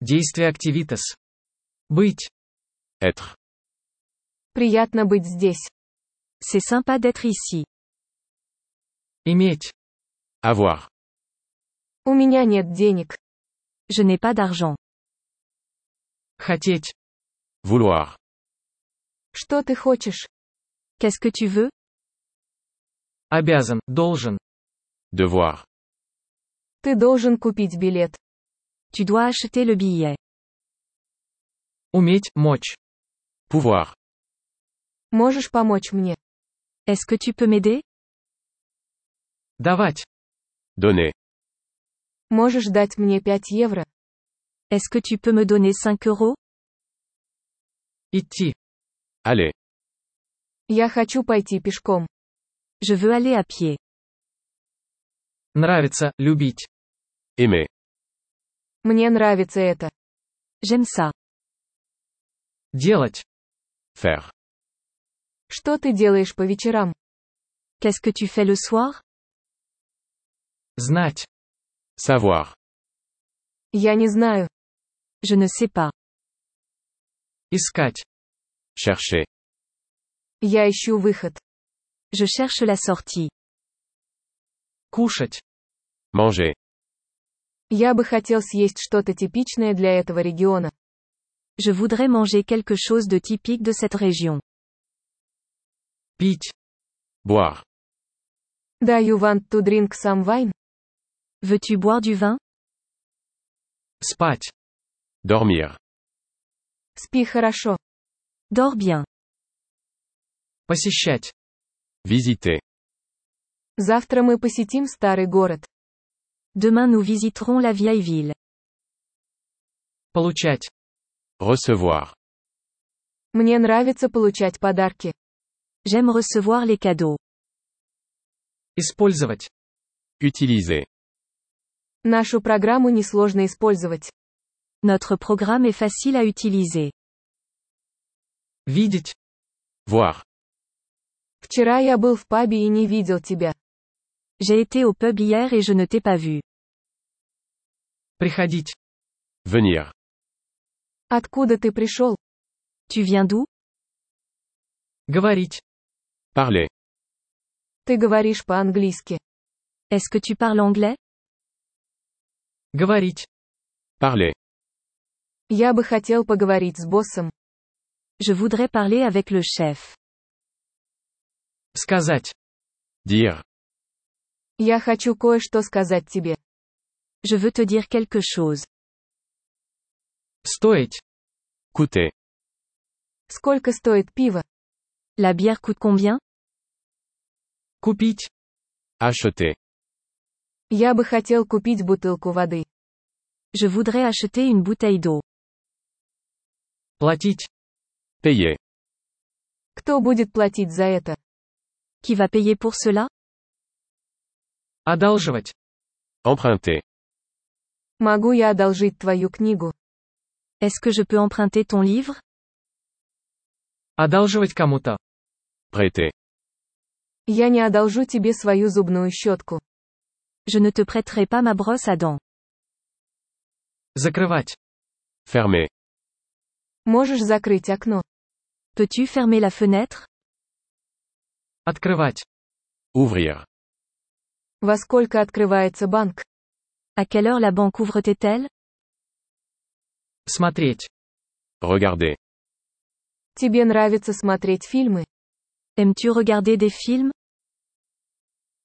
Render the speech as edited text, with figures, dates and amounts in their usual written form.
Действие activitas. Быть. Être. Приятно быть здесь. C'est sympa d'être ici. Иметь. Avoir. У меня нет денег. Je n'ai pas d'argent. Хотеть. Vouloir. Что ты хочешь? Qu'est-ce que tu veux? Обязан, должен. Devoir. Ты должен купить билет. Tu dois acheter le billet. Уметь, мочь. Pouvoir. Можешь помочь мне? Est-ce que tu peux m'aider? Давать. Donner. Можешь дать мне 5 евро? Est-ce que tu peux me donner 5 euros? Идти. Aller. Я хочу пойти пешком. Je veux aller à pied. Нравится, любить. Aimer. Мне нравится это. J'aime ça. Делать. Faire. Что ты делаешь по вечерам? Qu'est-ce que tu fais le soir? Знать. Savoir. Я не знаю. Je ne sais pas. Искать. Chercher. Я ищу выход. Je cherche la sortie. Кушать. Manger. Я бы хотел съесть что-то типичное для этого региона. Je voudrais manger quelque chose de typique de cette région. Пить. Boire. Do you want to drink some wine? Veux-tu boire du vin? Спать. Dormir. Спи хорошо. Dors bien. Посещать. Visiter. Завтра мы посетим старый город. Demain nous visiterons la vieille ville. Получать. Recevoir. Мне нравится получать подарки. J'aime recevoir les cadeaux. Использовать. Utiliser. Нашу программу несложно использовать. Notre programme est facile à utiliser. Видеть. Voir. Вчера я был в пабе и не видел тебя. J'ai été au pub hier et je ne t'ai pas vu. Приходить. Venir. Откуда ты пришел? Tu viens d'où? Говорить. Parler. Ты говоришь по-английски. Est-ce que tu parles anglais? Говорить. Parler. Я бы хотел поговорить с боссом. Je voudrais parler avec le chef. Сказать. Dire. Я хочу кое-что сказать тебе. Je veux te dire quelque chose. Стоить. Coûter. Сколько стоит пиво? La bière coûte combien? Купить. Acheter. Я бы хотел купить бутылку воды. Je voudrais acheter une bouteille d'eau. Платить. Payer. Кто будет платить за это? Qui va payer pour cela? Одалживать. Emprunter. Могу я одолжить твою книгу? Est-ce que je peux emprunter ton livre? Одалживать кому-то. Prêter. Я не одолжу тебе свою зубную щетку. Je ne te prêterai pas ma brosse à dents. Закрывать. Fermer. Можешь закрыть окно? Peux-tu fermer la fenêtre? Открывать. Ouvrir. Во сколько открывается банк? À quelle heure la banque ouvre-t-elle? Смотреть. Regarder. Тебе нравится смотреть фильмы? Aimes-tu regarder des films?